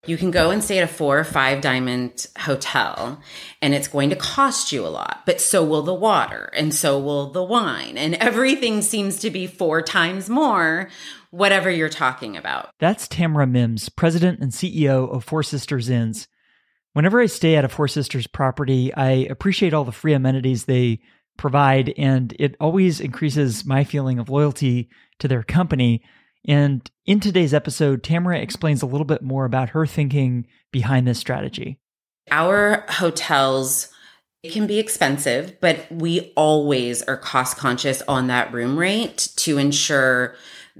You can go and stay at a 4 or 5 diamond hotel and it's going to cost you a lot, but so will the water and so will the wine, and everything seems to be 4 times more, whatever you're talking about. That's Tamara Mims, president and CEO of Four Sisters Inns. Whenever I stay at a Four Sisters property, I appreciate all the free amenities they provide, and it always increases my feeling of loyalty to their company. And in today's episode, Tamara explains a little bit more about her thinking behind this strategy. Our hotels can be expensive, but we always are cost conscious on that room rate to ensure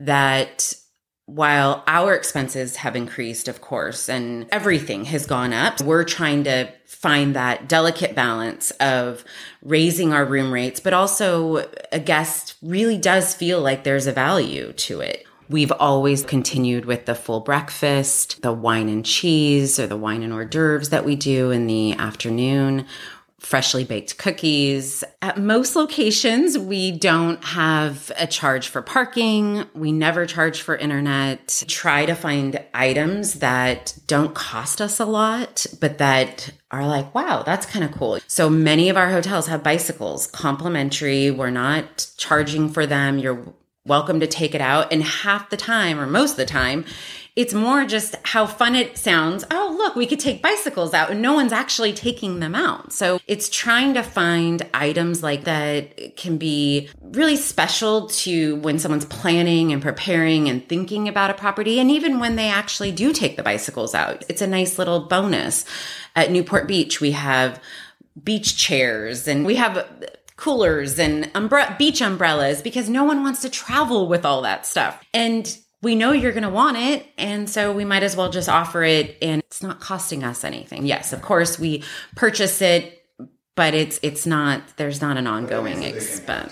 that while our expenses have increased, of course, and everything has gone up, we're trying to find that delicate balance of raising our room rates, but also a guest really does feel like there's a value to it. We've always continued with the full breakfast, the wine and cheese or the wine and hors d'oeuvres that we do in the afternoon, freshly baked cookies. At most locations, we don't have a charge for parking. We never charge for internet. Try to find items that don't cost us a lot, but that are like, wow, that's kind of cool. So many of our hotels have bicycles, complimentary. We're not charging for them. You're welcome to take it out. And half the time, or most of the time, it's more just how fun it sounds. Oh, look, we could take bicycles out, and no one's actually taking them out. So it's trying to find items like that can be really special to when someone's planning and preparing and thinking about a property. And even when they actually do take the bicycles out, it's a nice little bonus. At Newport Beach, we have beach chairs and we have coolers and beach umbrellas because no one wants to travel with all that stuff. And we know you're going to want it. And so we might as well just offer it, and it's not costing us anything. Yes, of course we purchase it, but it's not, there's not an ongoing expense.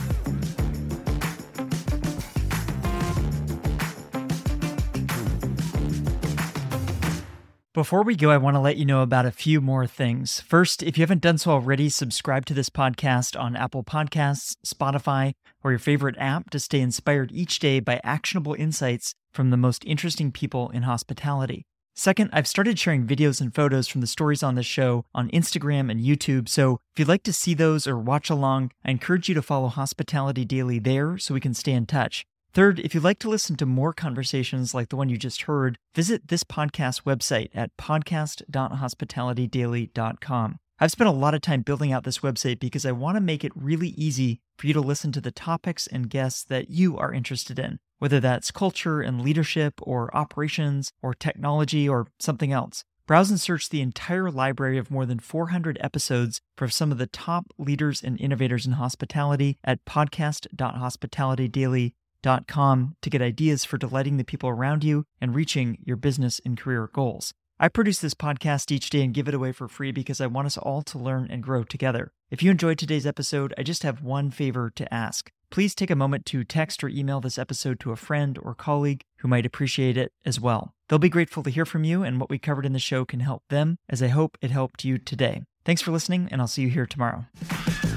Before we go, I want to let you know about a few more things. First, if you haven't done so already, subscribe to this podcast on Apple Podcasts, Spotify, or your favorite app to stay inspired each day by actionable insights from the most interesting people in hospitality. Second, I've started sharing videos and photos from the stories on this show on Instagram and YouTube, so if you'd like to see those or watch along, I encourage you to follow Hospitality Daily there so we can stay in touch. Third, if you'd like to listen to more conversations like the one you just heard, visit this podcast website at podcast.hospitalitydaily.com. I've spent a lot of time building out this website because I want to make it really easy for you to listen to the topics and guests that you are interested in, whether that's culture and leadership or operations or technology or something else. Browse and search the entire library of more than 400 episodes for some of the top leaders and innovators in hospitality at podcast.hospitalitydaily.com to get ideas for delighting the people around you and reaching your business and career goals. I produce this podcast each day and give it away for free because I want us all to learn and grow together. If you enjoyed today's episode, I just have one favor to ask. Please take a moment to text or email this episode to a friend or colleague who might appreciate it as well. They'll be grateful to hear from you, and what we covered in the show can help them, as I hope it helped you today. Thanks for listening, and I'll see you here tomorrow.